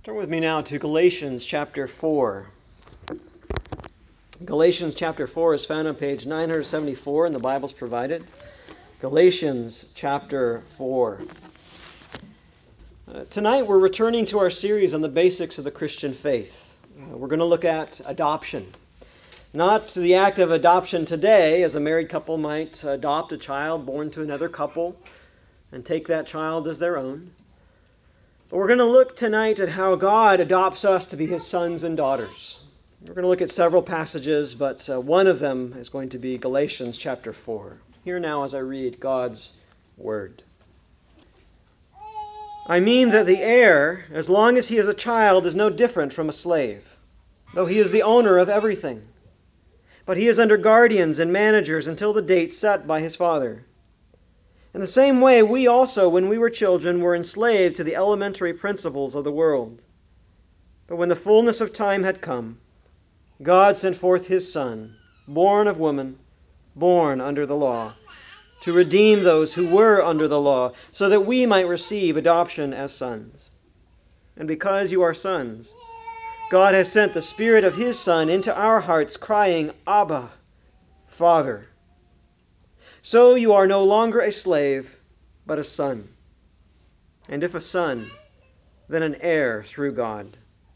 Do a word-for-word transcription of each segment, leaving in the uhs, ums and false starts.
Turn with me now to Galatians chapter four. Galatians chapter four is found on page nine seventy-four in the Bibles provided. Galatians chapter four. Uh, tonight we're returning to our series on the basics of the Christian faith. Uh, we're going to look at adoption. Not the act of adoption today, as a married couple might adopt a child born to another couple and take that child as their own. But we're going to look tonight at how God adopts us to be his sons and daughters. We're going to look at several passages, but uh, one of them is going to be Galatians chapter four. Hear now as I read God's word. I mean that the heir, as long as he is a child, is no different from a slave, though he is the owner of everything. But he is under guardians and managers until the date set by his father. In the same way, we also, when we were children, were enslaved to the elementary principles of the world. But when the fullness of time had come, God sent forth his Son, born of woman, born under the law, to redeem those who were under the law, so that we might receive adoption as sons. And because you are sons, God has sent the Spirit of his Son into our hearts, crying, Abba, Father. So you are no longer a slave, but a son. And if a son, then an heir through God.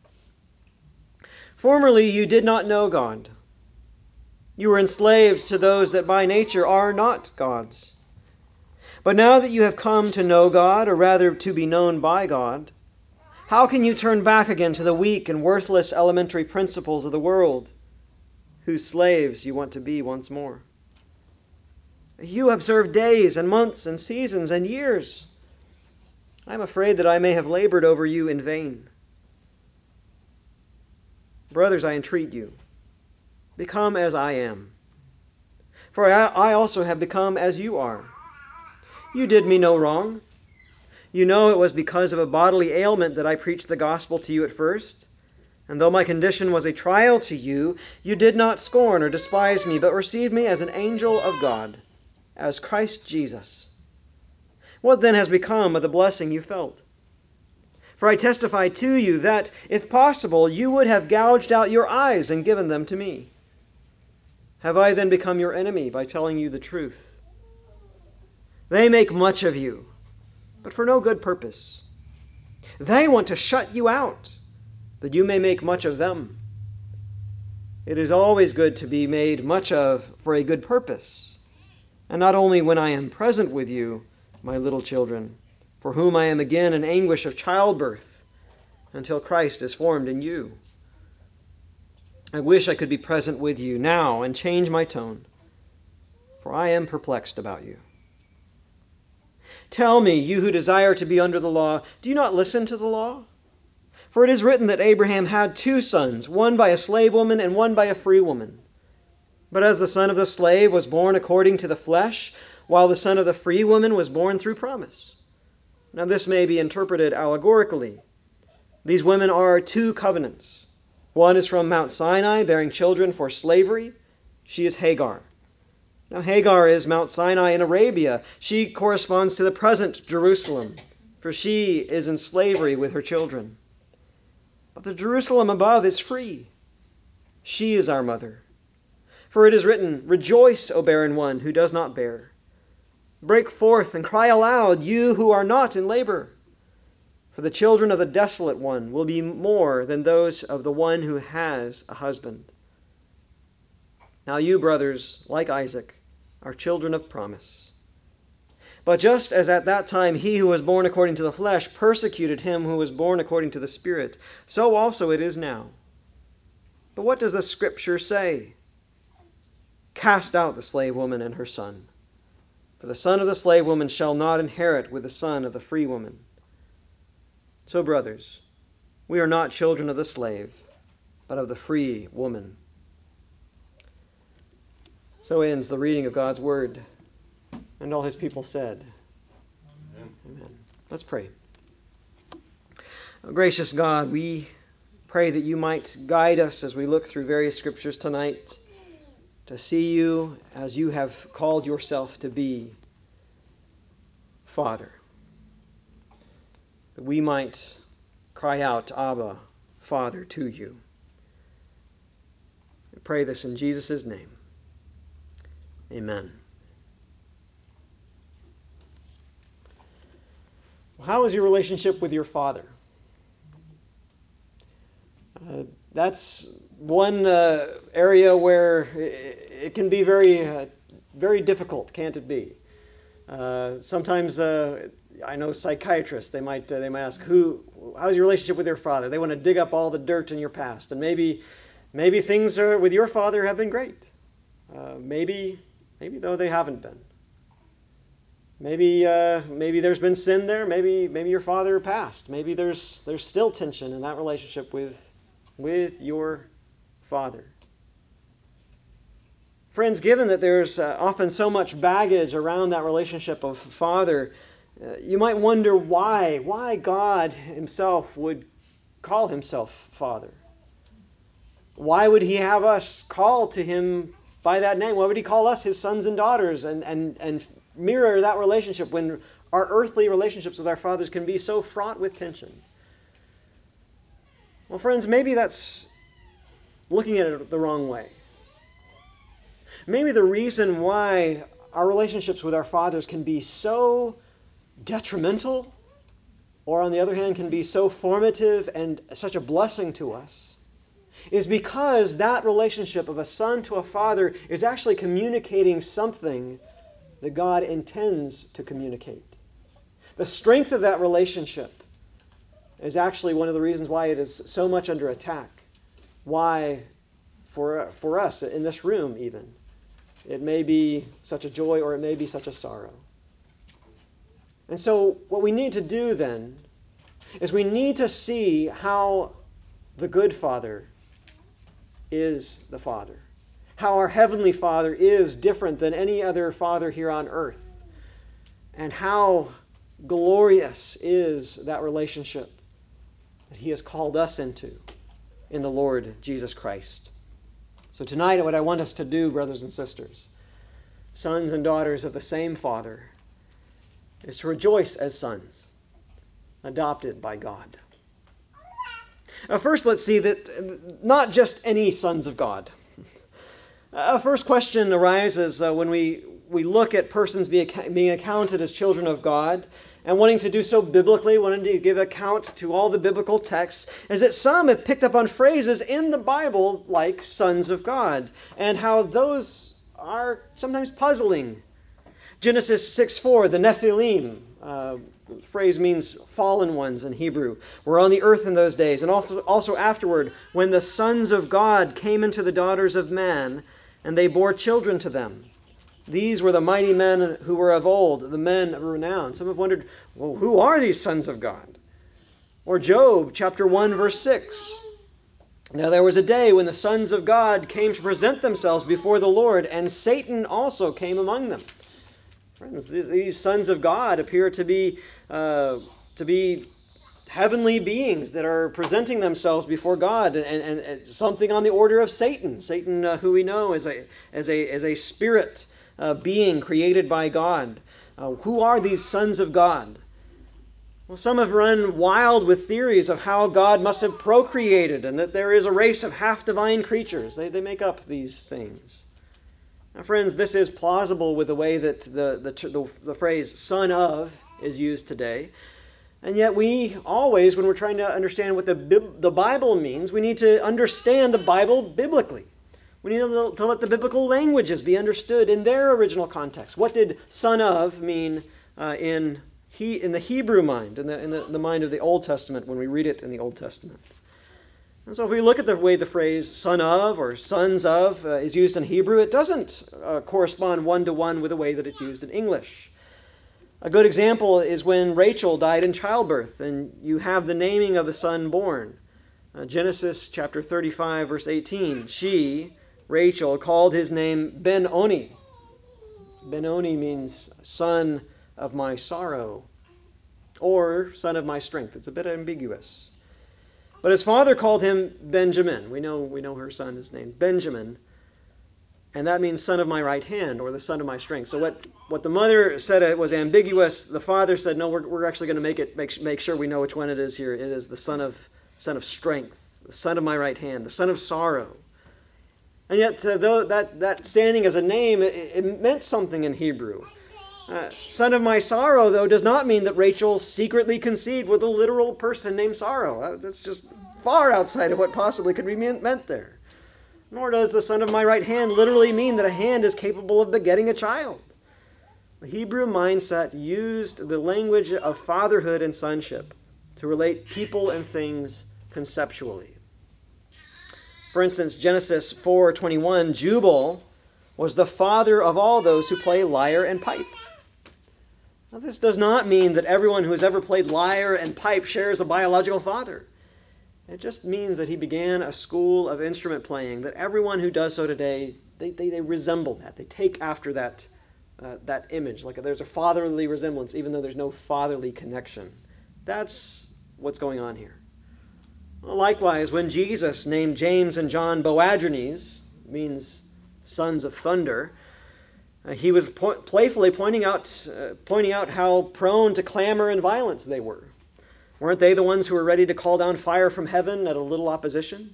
Formerly you did not know God. You were enslaved to those that by nature are not God's. But now that you have come to know God, or rather to be known by God, how can you turn back again to the weak and worthless elementary principles of the world, whose slaves you want to be once more? You observe days and months and seasons and years. I am afraid that I may have labored over you in vain. Brothers, I entreat you, become as I am. For I, I also have become as you are. You did me no wrong. You know it was because of a bodily ailment that I preached the gospel to you at first. And though my condition was a trial to you, you did not scorn or despise me, but received me as an angel of God, as Christ Jesus. What then has become of the blessing you felt? For I testify to you that, if possible, you would have gouged out your eyes and given them to me. Have I then become your enemy by telling you the truth? They make much of you, but for no good purpose. They want to shut you out, that you may make much of them. It is always good to be made much of for a good purpose, and not only when I am present with you, my little children, for whom I am again in anguish of childbirth, until Christ is formed in you. I wish I could be present with you now and change my tone, for I am perplexed about you. Tell me, you who desire to be under the law, do you not listen to the law? For it is written that Abraham had two sons, one by a slave woman and one by a free woman. But as the son of the slave was born according to the flesh, while the son of the free woman was born through promise. Now this may be interpreted allegorically. These women are two covenants. One is from Mount Sinai, bearing children for slavery. She is Hagar. Now Hagar is Mount Sinai in Arabia. She corresponds to the present Jerusalem, for she is in slavery with her children. But the Jerusalem above is free. She is our mother. For it is written, Rejoice, O barren one who does not bear. Break forth and cry aloud, you who are not in labor. For the children of the desolate one will be more than those of the one who has a husband. Now you, brothers, like Isaac, are children of promise. But just as at that time he who was born according to the flesh persecuted him who was born according to the Spirit, so also it is now. But what does the Scripture say? Cast out the slave woman and her son. For the son of the slave woman shall not inherit with the son of the free woman. So, brothers, we are not children of the slave, but of the free woman. So ends the reading of God's word. And all his people said, Amen. Amen. Let's pray. Oh, gracious God, we pray that you might guide us as we look through various scriptures tonight to see you as you have called yourself to be, Father. That we might cry out, Abba, Father, to you. We pray this in Jesus' name. Amen. How is your relationship with your father? Uh, that's one uh, area where it, it can be very, uh, very difficult, can't it be? Uh, sometimes uh, I know psychiatrists. They might uh, they might ask, "Who? How's your relationship with your father?" They want to dig up all the dirt in your past, and maybe maybe things are, with your father have been great. Uh, maybe maybe though they haven't been. Maybe uh, maybe there's been sin there. Maybe maybe your father passed. Maybe there's there's still tension in that relationship with with your father. Friends, given that there's uh, often so much baggage around that relationship of father, uh, you might wonder why why God Himself would call Himself Father. Why would He have us call to Him by that name? Why would He call us His sons and daughters and, and, and mirror that relationship when our earthly relationships with our fathers can be so fraught with tension? Well, friends, maybe that's looking at it the wrong way. Maybe the reason why our relationships with our fathers can be so detrimental, or on the other hand, can be so formative and such a blessing to us, is because that relationship of a son to a father is actually communicating something that God intends to communicate. The strength of that relationship is actually one of the reasons why it is so much under attack. Why, for, for us in this room even, it may be such a joy or it may be such a sorrow. And so what we need to do then is we need to see how the good Father is the Father. How our Heavenly Father is different than any other father here on earth. And how glorious is that relationship that He has called us into in the Lord Jesus Christ. So tonight, what I want us to do, brothers and sisters, sons and daughters of the same Father, is to rejoice as sons, adopted by God. Uh, first, let's see that not just any sons of God. A first question arises uh, when we, we look at persons being, being accounted as children of God and wanting to do so biblically, wanting to give account to all the biblical texts, is that some have picked up on phrases in the Bible like sons of God and how those are sometimes puzzling. Genesis six four, the Nephilim, uh, the phrase means fallen ones in Hebrew, were on the earth in those days. And also, also afterward, when the sons of God came into the daughters of man, and they bore children to them. These were the mighty men who were of old, the men of renown. Some have wondered, well, who are these sons of God? Or Job chapter one, verse six. Now there was a day when the sons of God came to present themselves before the Lord, and Satan also came among them. Friends, these, these sons of God appear to be uh, to be heavenly beings that are presenting themselves before God, and, and, and something on the order of Satan. Satan, uh, who we know as a as a as a spirit uh, being created by God. Uh, who are these sons of God? Well, some have run wild with theories of how God must have procreated, and that there is a race of half-divine creatures. They they make up these things. Now, friends, this is plausible with the way that the, the, the, the phrase son of is used today. And yet we always, when we're trying to understand what the, the Bible means, we need to understand the Bible biblically. We need to, to let the biblical languages be understood in their original context. What did son of mean uh, in, he, in the Hebrew mind, in, the, in the, the mind of the Old Testament when we read it in the Old Testament? And so if we look at the way the phrase son of or sons of uh, is used in Hebrew, it doesn't uh, correspond one-to-one with the way that it's used in English. A good example is when Rachel died in childbirth, and you have the naming of the son born. Uh, Genesis chapter thirty-five, verse eighteen. She, Rachel, called his name Ben-Oni. Ben-Oni means son of my sorrow, or son of my strength. It's a bit ambiguous. But his father called him Benjamin. We know, we know her son is named Benjamin. And that means son of my right hand, or the son of my strength. So what, what the mother said it was ambiguous. The father said, no, we're, we're actually going to make it make, make sure we know which one it is here. It is the son of son of strength, the son of my right hand, the son of sorrow. And yet, uh, though that, that standing as a name, it, it meant something in Hebrew. Uh, son of my sorrow, though, does not mean that Rachel secretly conceived with a literal person named Sorrow. That's just far outside of what possibly could be meant there. Nor does the son of my right hand literally mean that a hand is capable of begetting a child. The Hebrew mindset used the language of fatherhood and sonship to relate people and things conceptually. For instance, Genesis four twenty-one, Jubal was the father of all those who play lyre and pipe. Now, this does not mean that everyone who has ever played lyre and pipe shares a biological father. It just means that he began a school of instrument playing, that everyone who does so today, they, they, they resemble that. They take after that, uh, that image. Like there's a fatherly resemblance, even though there's no fatherly connection. That's what's going on here. Well, likewise, when Jesus named James and John Boanerges, means sons of thunder, uh, he was po- playfully pointing out, uh, pointing out how prone to clamor and violence they were. Weren't they the ones who were ready to call down fire from heaven at a little opposition?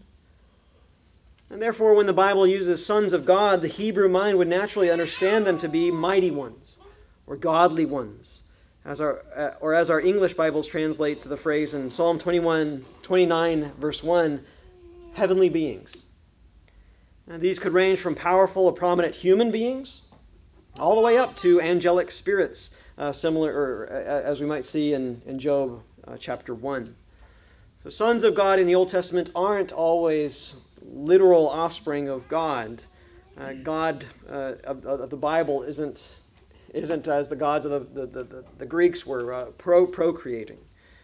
And therefore, when the Bible uses sons of God, the Hebrew mind would naturally understand them to be mighty ones or godly ones, as our, uh, or as our English Bibles translate to the phrase in Psalm twenty-one, twenty-nine, verse one, heavenly beings. And these could range from powerful or prominent human beings all the way up to angelic spirits, uh, similar, or uh, as we might see in, in Job uh, chapter one. So sons of God in the Old Testament aren't always literal offspring of God. Uh, God uh, of, of the Bible isn't isn't as the gods of the, the, the, the Greeks were, uh, pro procreating.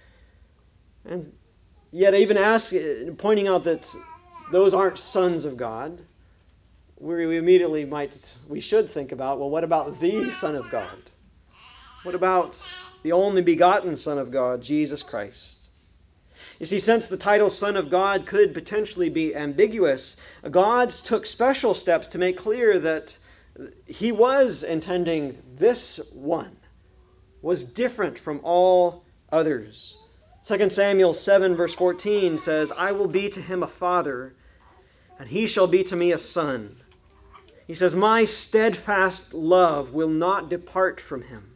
And yet even ask, pointing out that those aren't sons of God, we immediately might, we should think about, well, what about the Son of God? What about the only begotten Son of God, Jesus Christ? You see, since the title Son of God could potentially be ambiguous, God took special steps to make clear that he was intending this one was different from all others. Second Samuel seven verse fourteen says, I will be to him a father, and he shall be to me a son. He says, my steadfast love will not depart from him.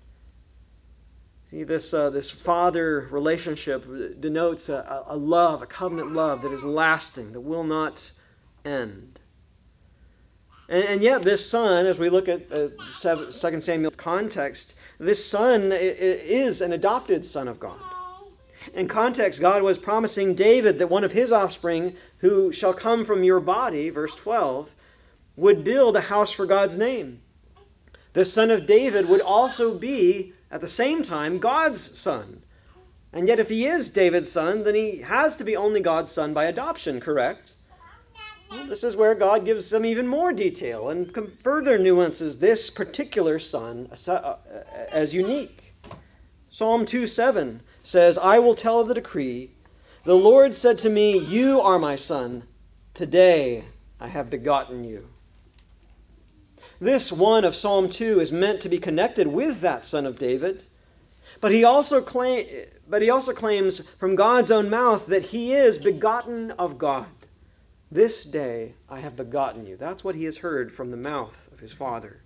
See, this, uh, this father relationship denotes a, a love, a covenant love that is lasting, that will not end. And, and yet this son, as we look at uh, Second Samuel's context, this son is an adopted son of God. In context, God was promising David that one of his offspring, who shall come from your body, verse twelve, would build a house for God's name. The son of David would also be, at the same time, God's son. And yet if he is David's son, then he has to be only God's son by adoption, correct? Well, this is where God gives some even more detail and further nuances this particular son as unique. Psalm two seven says, I will tell of the decree. The Lord said to me, you are my son. Today I have begotten you. This one of Psalm two is meant to be connected with that son of David. But he also claim, but he also claims from God's own mouth that he is begotten of God. This day I have begotten you. That's what he has heard from the mouth of his Father.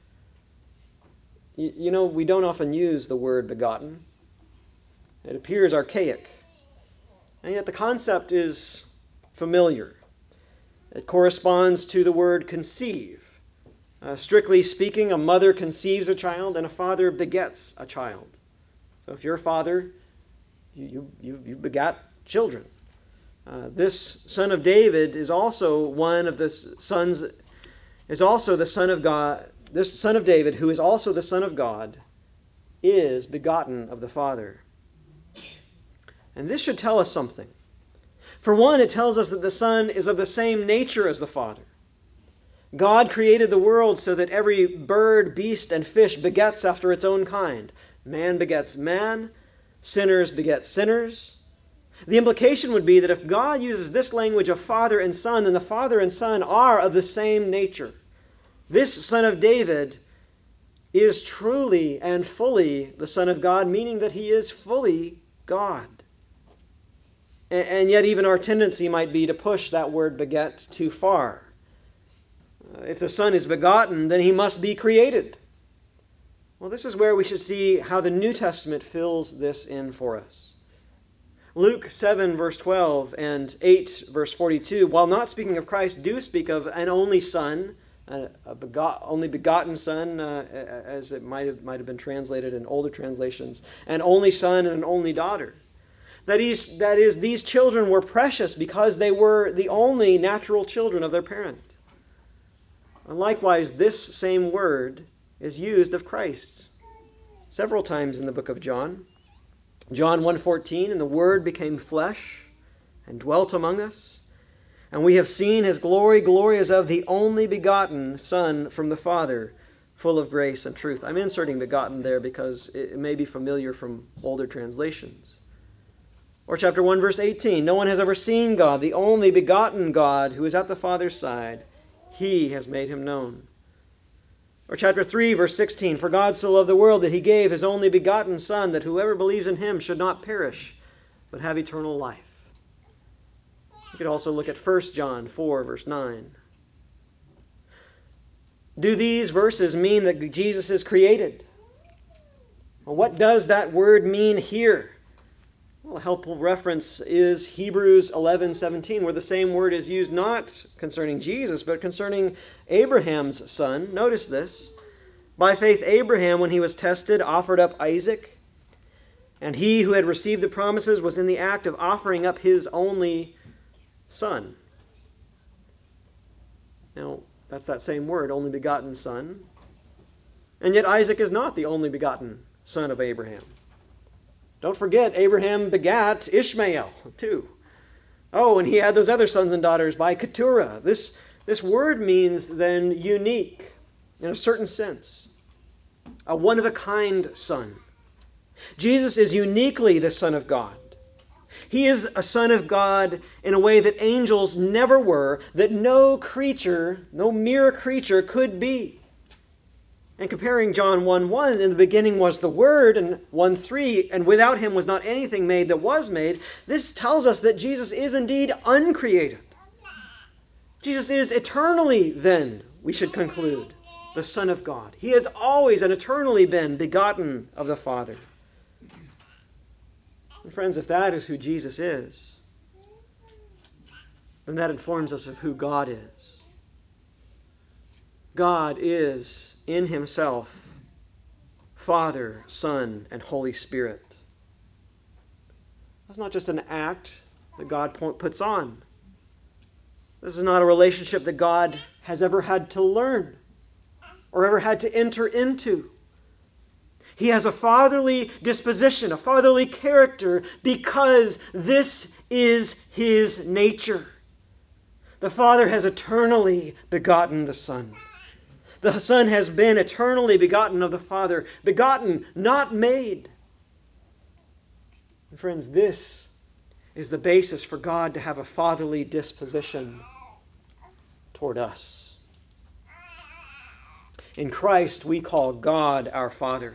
You, you know, we don't often use the word begotten. It appears archaic. And yet the concept is familiar. It corresponds to the word conceive. Uh, strictly speaking, a mother conceives a child and a father begets a child. So if you're a father, you, you, you begat children. Uh, this son of David is also one of the sons, is also the son of God. This son of David, who is also the son of God, is begotten of the Father. And this should tell us something. For one, it tells us that the Son is of the same nature as the Father. God created the world so that every bird, beast, and fish begets after its own kind. Man begets man, sinners beget sinners. The implication would be that if God uses this language of father and son, then the Father and Son are of the same nature. This Son of David is truly and fully the Son of God, meaning that he is fully God. And yet even our tendency might be to push that word beget too far. If the Son is begotten, then he must be created. Well, this is where we should see how the New Testament fills this in for us. Luke seven, verse twelve, and eight, verse forty-two, while not speaking of Christ, do speak of an only Son, a begot, only begotten Son, uh, as it might have, might have been translated in older translations, an only son and an only daughter. That is, that is, these children were precious because they were the only natural children of their parent. And likewise, this same word is used of Christ several times in the book of John. John one fourteen, and the Word became flesh and dwelt among us, and we have seen his glory, glory as of the only begotten Son from the Father, full of grace and truth. I'm inserting begotten there because it may be familiar from older translations. Or chapter one, verse eighteen, no one has ever seen God, the only begotten God who is at the Father's side. He has made him known. Or chapter three, verse sixteen, for God so loved the world that he gave his only begotten Son, that whoever believes in him should not perish, but have eternal life. You could also look at First John four, verse nine. Do these verses mean that Jesus is created? Well, what does that word mean here? Well, a helpful reference is Hebrews eleven seventeen, where the same word is used not concerning Jesus, but concerning Abraham's son. Notice this. By faith, Abraham, when he was tested, offered up Isaac, and he who had received the promises was in the act of offering up his only son. Now, that's that same word, only begotten son. And yet Isaac is not the only begotten son of Abraham. Don't forget, Abraham begat Ishmael, too. Oh, and he had those other sons and daughters by Keturah. This, this word means then unique in a certain sense. A one-of-a-kind son. Jesus is uniquely the Son of God. He is a Son of God in a way that angels never were, that no creature, no mere creature could be. And comparing John one one, in the beginning was the Word, and one three, and without him was not anything made that was made, this tells us that Jesus is indeed uncreated. Jesus is eternally, then, we should conclude, the Son of God. He has always and eternally been begotten of the Father. And friends, if that is who Jesus is, then that informs us of who God is. God is in himself Father, Son, and Holy Spirit. That's not just an act that God puts on. This is not a relationship that God has ever had to learn or ever had to enter into. He has a fatherly disposition, a fatherly character, because this is his nature. The Father has eternally begotten the Son. The Son has been eternally begotten of the Father, begotten, not made. And friends, this is the basis for God to have a fatherly disposition toward us. In Christ, we call God our Father.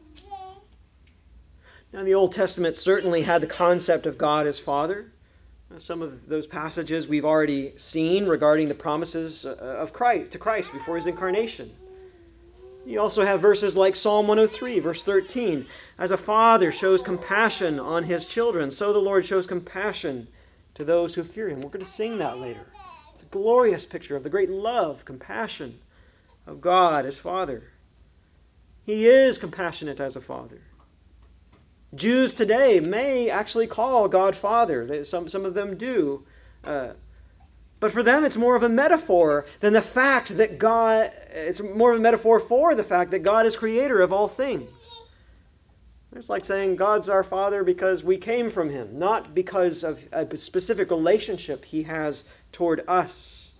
Now, the Old Testament certainly had the concept of God as Father. Some of those passages we've already seen regarding the promises of Christ to Christ before his incarnation. You also have verses like Psalm one oh three, verse thirteen. As a father shows compassion on his children, so the Lord shows compassion to those who fear him. We're going to sing that later. It's a glorious picture of the great love, compassion of God as Father. He is compassionate as a father. Jews today may actually call God Father. Some, some of them do. Uh, but for them, it's more of a metaphor than the fact that God, it's more of a metaphor for the fact that God is creator of all things. It's like saying God's our Father because we came from him, not because of a specific relationship he has toward us.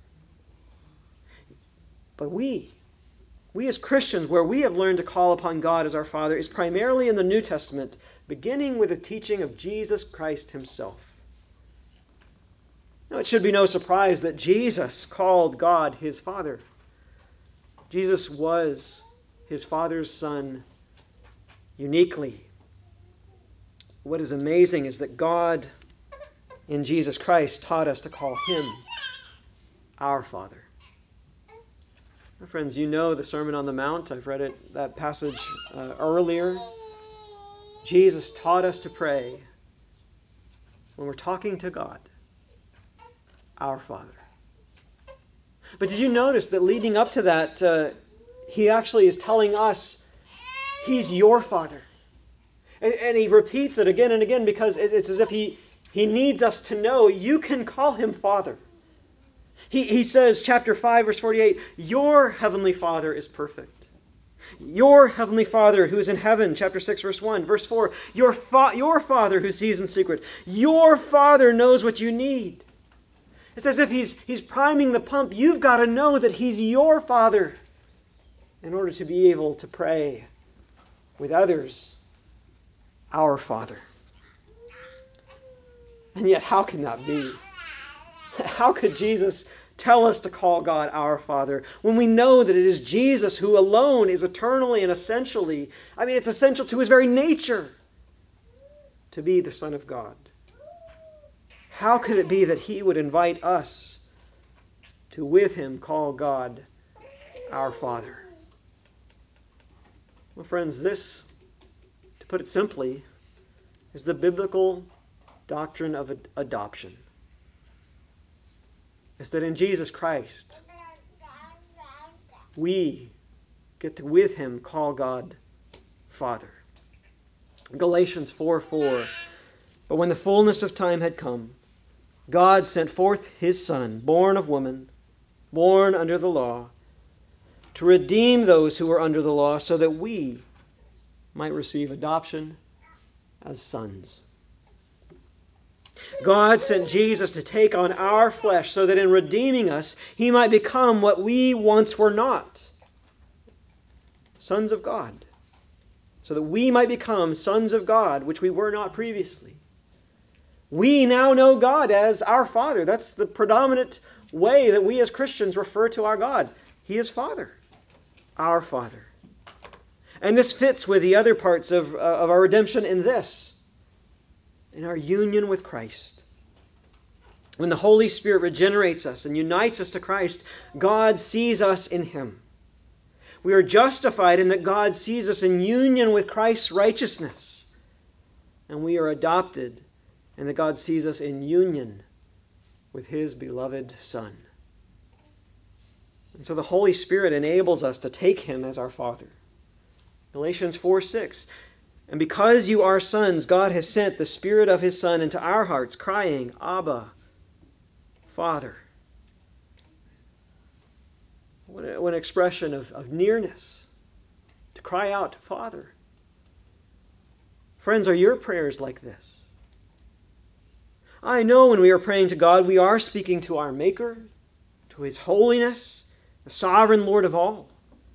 But we, we as Christians, where we have learned to call upon God as our Father, is primarily in the New Testament, beginning with the teaching of Jesus Christ himself. Now, it should be no surprise that Jesus called God his Father. Jesus was his Father's Son uniquely. What is amazing is that God in Jesus Christ taught us to call him our Father. My friends, you know the Sermon on the Mount. I've read it, that passage uh, earlier. Jesus taught us to pray when we're talking to God, our Father. But did you notice that leading up to that, uh, he actually is telling us he's your Father. And, and he repeats it again and again because it's as if he, he needs us to know you can call him Father. He, he says, chapter five, verse forty-eight, your heavenly Father is perfect. Your heavenly Father who is in heaven, chapter six, verse one. Verse four, your, fa- your Father who sees in secret. Your Father knows what you need. It's as if he's, he's priming the pump. You've got to know that he's your Father in order to be able to pray with others, our Father. And yet, how can that be? How could Jesus tell us to call God our Father when we know that it is Jesus who alone is eternally and essentially, I mean, it's essential to his very nature to be the Son of God? How could it be that he would invite us to with him call God our Father? Well, friends, this, to put it simply, is the biblical doctrine of ad- adoption. It's that in Jesus Christ, we get to with him call God Father. Galatians four four. But when the fullness of time had come, God sent forth his Son, born of woman, born under the law, to redeem those who were under the law so that we might receive adoption as sons. God sent Jesus to take on our flesh so that in redeeming us, he might become what we once were not, sons of God. So that we might become sons of God, which we were not previously. We now know God as our Father. That's the predominant way that we as Christians refer to our God. He is Father, our Father. And this fits with the other parts of, uh, of our redemption in this, in our union with Christ. When the Holy Spirit regenerates us and unites us to Christ, God sees us in him. We are justified in that God sees us in union with Christ's righteousness. And we are adopted in that God sees us in union with his beloved Son. And so the Holy Spirit enables us to take him as our Father. Galatians four six. And because you are sons, God has sent the Spirit of his Son into our hearts, crying, Abba, Father. What, a, what an expression of, of nearness, to cry out, Father. Friends, are your prayers like this? I know when we are praying to God, we are speaking to our Maker, to his holiness, the sovereign Lord of all.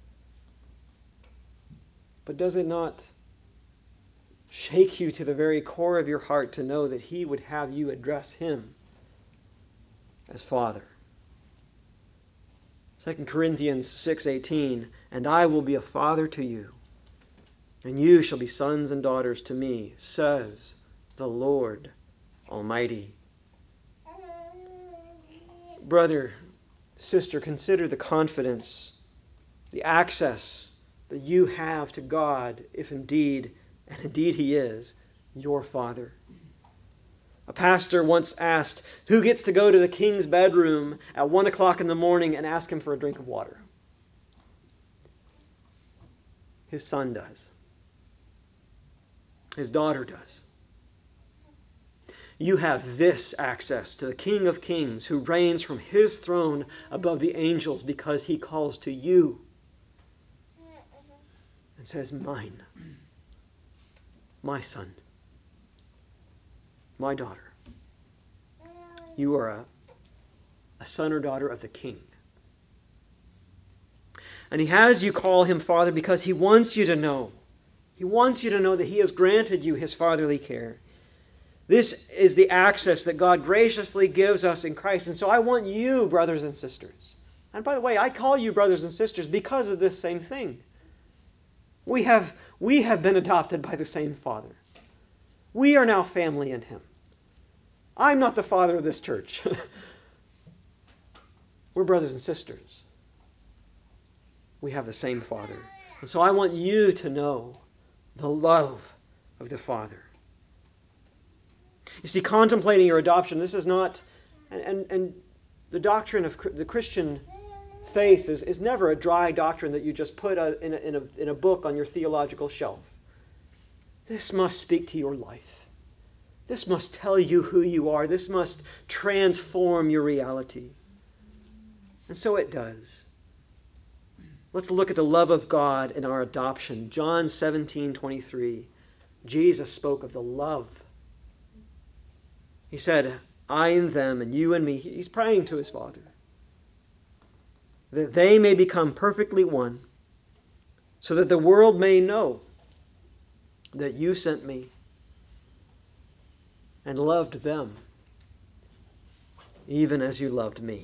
But does it not shake you to the very core of your heart to know that he would have you address him as Father? Second Corinthians six eighteen, and I will be a father to you, and you shall be sons and daughters to me, says the Lord Almighty. Brother, sister, consider the confidence, the access that you have to God, if indeed, and indeed he is, your Father. A pastor once asked, who gets to go to the king's bedroom at one o'clock in the morning and ask him for a drink of water? His son does. His daughter does. You have this access to the King of Kings who reigns from his throne above the angels because he calls to you and says, mine, my son, my daughter. You are a, a son or daughter of the King. And he has you call him Father because he wants you to know. He wants you to know that he has granted you his fatherly care. This is the access that God graciously gives us in Christ. And so I want you, brothers and sisters, And by the way, I call you brothers and sisters because of this same thing. We have, we have been adopted by the same Father. We are now family in him. I'm not the father of this church. We're brothers and sisters. We have the same Father. And so I want you to know the love of the Father. You see, contemplating your adoption, this is not, and, and, and the doctrine of the Christian faith is, is never a dry doctrine that you just put a, in, a, in, a, in a book on your theological shelf. This must speak to your life. This must tell you who you are. This must transform your reality. And so it does. Let's look at the love of God in our adoption. John seventeen twenty-three. Jesus spoke of the love. He said, I in them and you in me. He's praying to his Father. That they may become perfectly one, so that the world may know that you sent me and loved them, even as you loved me.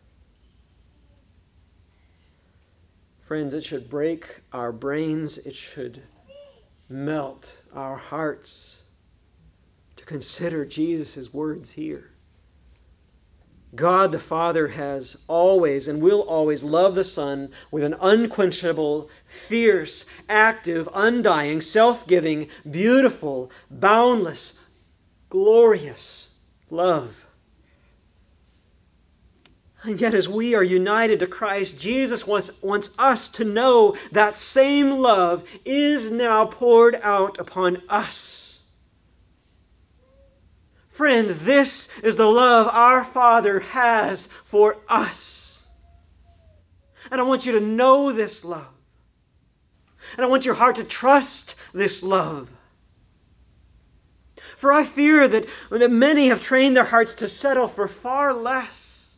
Friends, it should break our brains. It should melt our hearts to consider Jesus' words here. God the Father has always and will always love the Son with an unquenchable, fierce, active, undying, self-giving, beautiful, boundless, glorious love. And yet as we are united to Christ, Jesus wants, wants us to know that same love is now poured out upon us. Friend, this is the love our Father has for us. And I want you to know this love. And I want your heart to trust this love. For I fear that, that many have trained their hearts to settle for far less.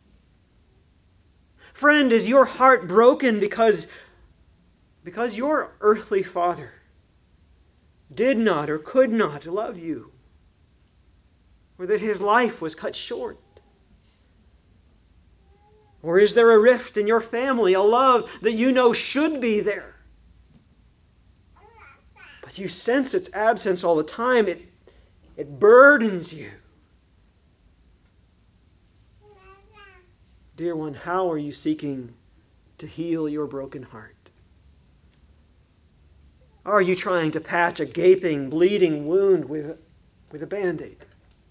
Friend, is your heart broken because, because your earthly father did not or could not love you? Or that his life was cut short? Or is there a rift in your family, a love that you know should be there, but you sense its absence all the time? It, it burdens you. Dear one, how are you seeking to heal your broken heart? Are you trying to patch a gaping, bleeding wound with, with a Band-Aid?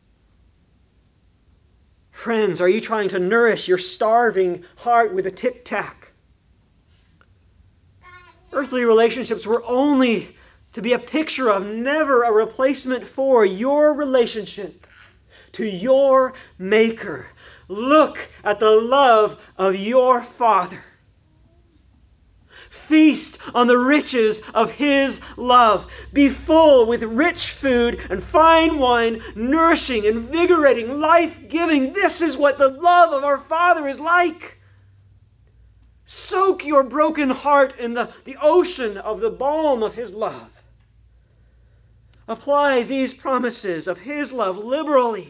Friends, are you trying to nourish your starving heart with a tic-tac? Earthly relationships were only to be a picture of, never a replacement for, your relationship to your Maker. Look at the love of your Father. Feast on the riches of his love. Be full with rich food and fine wine, nourishing, invigorating, life-giving. This is what the love of our Father is like. Soak your broken heart in the, the ocean of the balm of his love. Apply these promises of his love liberally.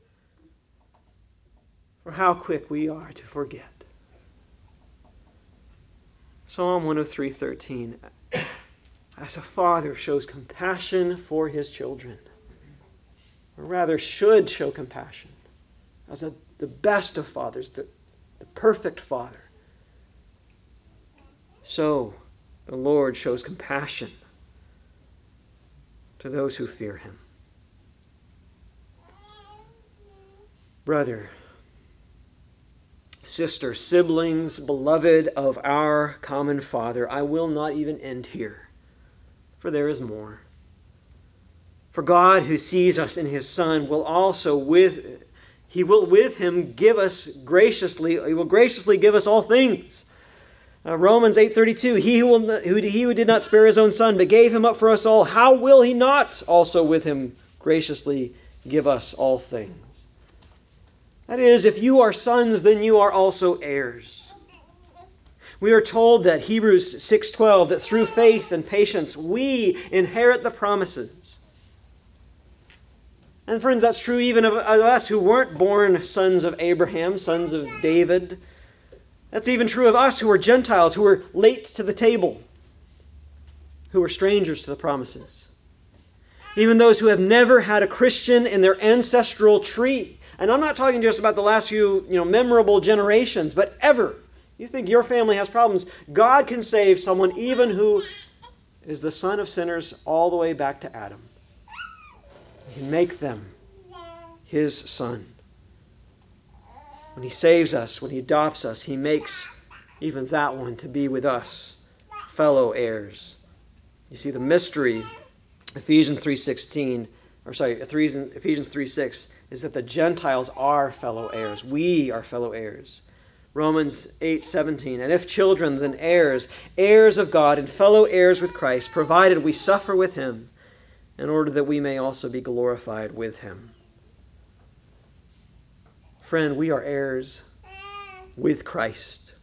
For how quick we are to forget. Psalm one oh three thirteen. As a father shows compassion for his children, or rather should show compassion, as a, the best of fathers, the, the perfect father, so the Lord shows compassion to those who fear him. Brother, sister, siblings, beloved of our common Father, I will not even end here, for there is more. For God, who sees us in his Son, will also with he will with him give us graciously, he will graciously give us all things. Uh, Romans eight thirty-two, he who, will, who, he who did not spare his own Son, but gave him up for us all, how will he not also with him graciously give us all things? That is, if you are sons, then you are also heirs. We are told that Hebrews six twelve, that through faith and patience we inherit the promises. And friends, that's true even of us who weren't born sons of Abraham, sons of David, That's even true of us who are Gentiles, who are late to the table, who are strangers to the promises. Even those who have never had a Christian in their ancestral tree. And I'm not talking just about the last few, you know, memorable generations, but ever. You think your family has problems, God can save someone even who is the son of sinners all the way back to Adam. He can make them his son. When he saves us, when he adopts us, he makes even that one to be with us, fellow heirs. You see, the mystery, Ephesians three sixteen, or sorry, Ephesians three six, is that the Gentiles are fellow heirs. We are fellow heirs. Romans eight seventeen, and if children, then heirs, heirs of God and fellow heirs with Christ, provided we suffer with him, in order that we may also be glorified with him. Friend, we are heirs with Christ.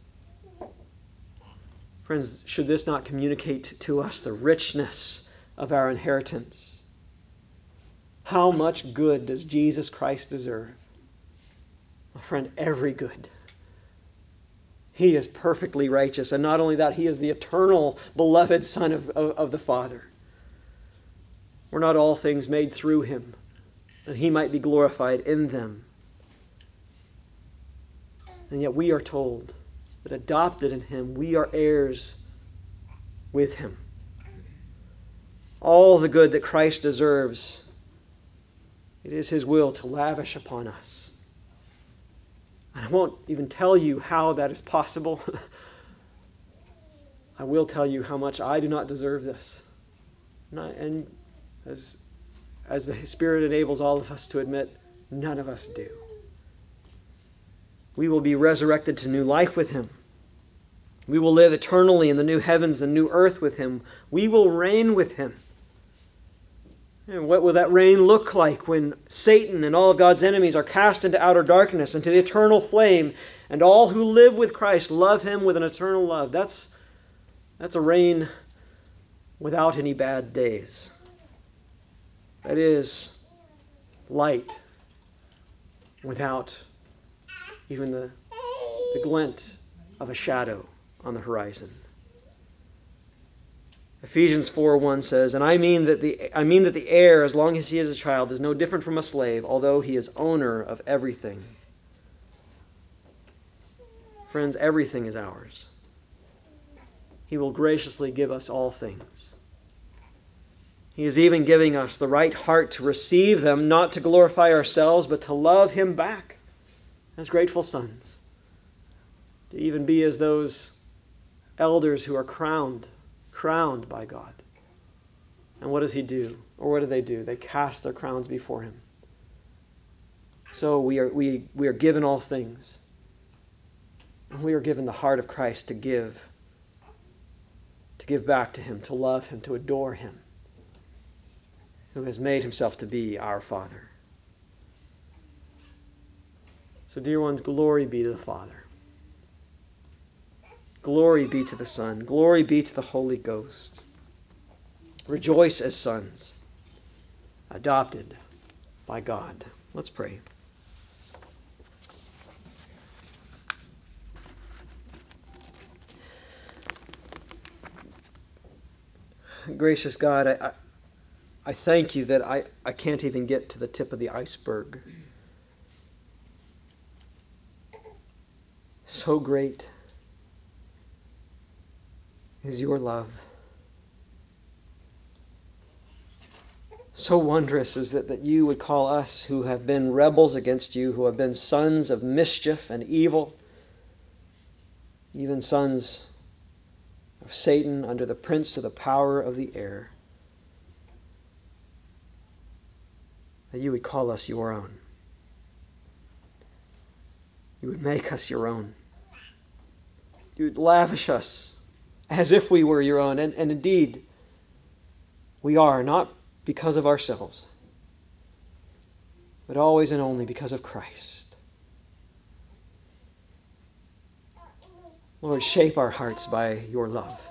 Friends, should this not communicate to us the richness of our inheritance? How much good does Jesus Christ deserve? My friend, every good. He is perfectly righteous. And not only that, he is the eternal, beloved Son of, of, of the Father. Were not all things made through him, that he might be glorified in them? And yet we are told that adopted in him, we are heirs with him. All the good that Christ deserves, it is his will to lavish upon us. And I won't even tell you how that is possible. I will tell you how much I do not deserve this. Not, and as, as the Spirit enables all of us to admit, none of us do. We will be resurrected to new life with him. We will live eternally in the new heavens and new earth with him. We will reign with him. And what will that reign look like when Satan and all of God's enemies are cast into outer darkness, into the eternal flame, and all who live with Christ love him with an eternal love? That's, that's a reign without any bad days. That is light without even the, the glint of a shadow on the horizon. Ephesians four one says, and I mean that the I mean that the heir, as long as he is a child, is no different from a slave, although he is owner of everything. Friends, everything is ours. He will graciously give us all things. He is even giving us the right heart to receive them, not to glorify ourselves, but to love him back as grateful sons. To even be as those elders who are crowned, crowned by God. And what does he do? Or what do they do? They cast their crowns before him. So we are, we, we are given all things. And we are given the heart of Christ to give. To give back to him, to love him, to adore him, who has made himself to be our Father. So, dear ones, glory be to the Father. Glory be to the Son. Glory be to the Holy Ghost. Rejoice as sons, adopted by God. Let's pray. Gracious God, I, I, I thank you that I, I can't even get to the tip of the iceberg. So great is your love. So wondrous is it that you would call us who have been rebels against you, who have been sons of mischief and evil, even sons of Satan under the prince of the power of the air, that you would call us your own. You would make us your own. You would lavish us as if we were your own. And, and indeed, we are, not because of ourselves, but always and only because of Christ. Lord, shape our hearts by your love.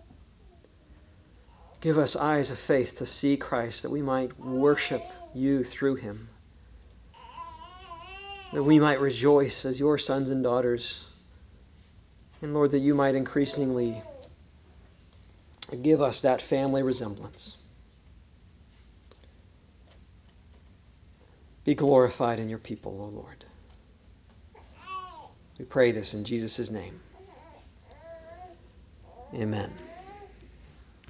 Give us eyes of faith to see Christ, that we might worship you through him, that we might rejoice as your sons and daughters And Lord, that you might increasingly give us that family resemblance. Be glorified in your people, O Lord. We pray this in Jesus' name. Amen.